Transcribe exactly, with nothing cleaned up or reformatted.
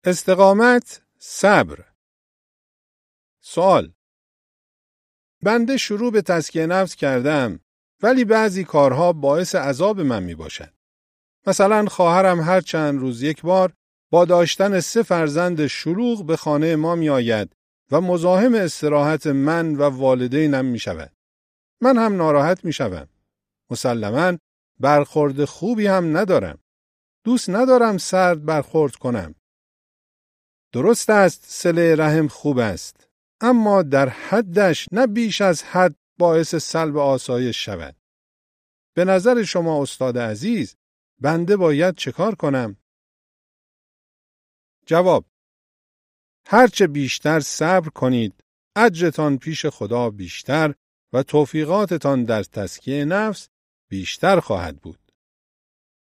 استقامت، صبر. سوال: بنده شروع به تزکیه نفس کردم ولی بعضی کارها باعث عذاب من می باشد. مثلا خواهرم هر چند روز یک بار با داشتن سه فرزند شلوغ به خانه ما می آید و مزاحم استراحت من و والدینم می شود. من هم ناراحت می شوم. مسلماً برخورد خوبی هم ندارم. دوست ندارم سرد برخورد کنم. درست است صله رحم خوب است، اما در حدش، نه بیش از حد باعث سلب آسایش شود. به نظر شما استاد عزیز، بنده باید چه کار کنم؟ جواب: هرچه بیشتر صبر کنید، اجرتان پیش خدا بیشتر و توفیقاتتان در تزکیه نفس بیشتر خواهد بود.